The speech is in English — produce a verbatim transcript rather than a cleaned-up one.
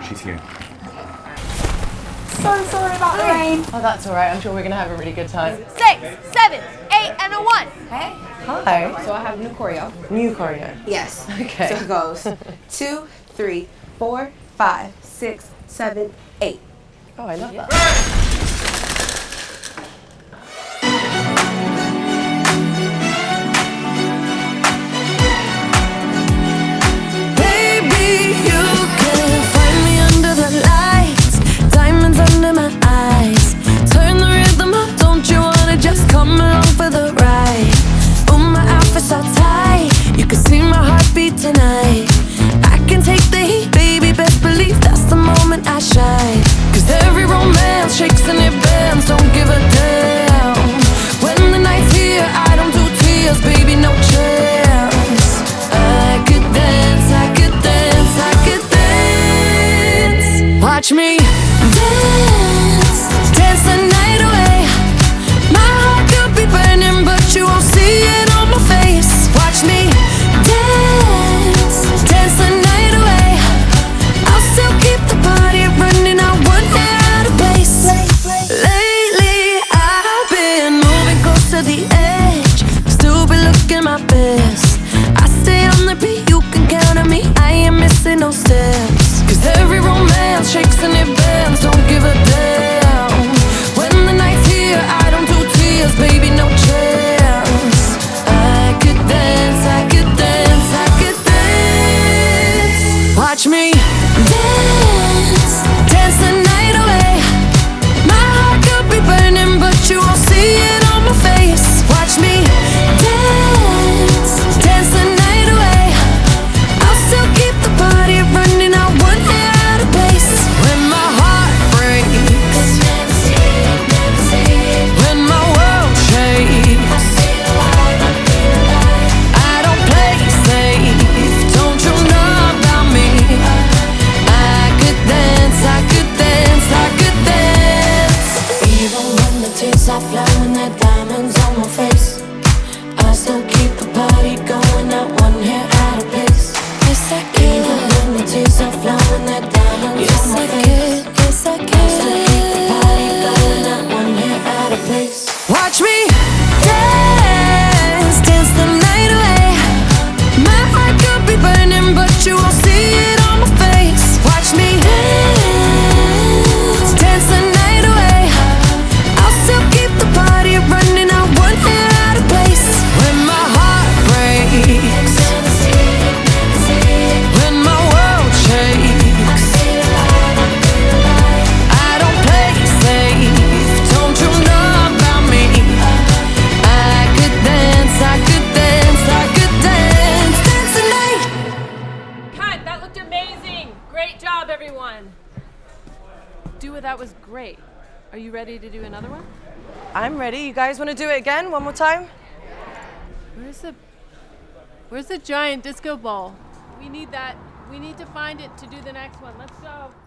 She's here. So sorry about the rain. Oh, that's all right. I'm sure we're going to have a really good time. Six, seven, eight, and a one. Hey. Hi. So I have new choreo. New choreo. Yes. Okay. So it goes two, three, four, five, six, seven, eight. Oh, I love that. Tonight I can take the heat, baby, best believe that's the moment I shine. Cause every romance shakes and it bends, don't give a damn. When the night's here, I don't do tears, baby, no chance. I could dance, I could dance, I could dance. Watch me dance, dance the night away. My heart could be burning, but you won't see it on my face. Watch me no steps. Cause every romance shakes and it bends, don't give a damn. When the night's here, I don't do tears, baby, no chance. I could dance, I could dance, I could dance. Watch me dance, dance the night away. My heart could be burning, but you won't see it on my face. Watch me dance, dance the night away. I'll still keep the party running, I won't get out of place. When my heart breaks, when my world shakes, I don't play safe, don't you know about me? I could dance, I could dance, I could dance. Even when the tears are flowing, the diamonds on my face, I still keep the party going, not one hair out of place. Yes, I can. Even when the tears are flowing, the diamonds yes, on my I face. Can. Yes, I can. I still keep the party going, not one hair out of place. Watch me dance, dance the night away. My heart could be burning, but you won't see it on my face. Watch me dance, dance the night away. I'll still keep the party running, I won't get out of place. When my heart breaks, when my world shakes, I don't play safe, don't you know about me? I could dance, I could dance, I could dance, dance the night. Cut! That looked amazing! Great job, everyone! Dua, that was great. Are you ready to do another one? I'm ready. You guys want to do it again? One more time? Where's the... Where's the giant disco ball? We need that. We need to find it to do the next one. Let's go.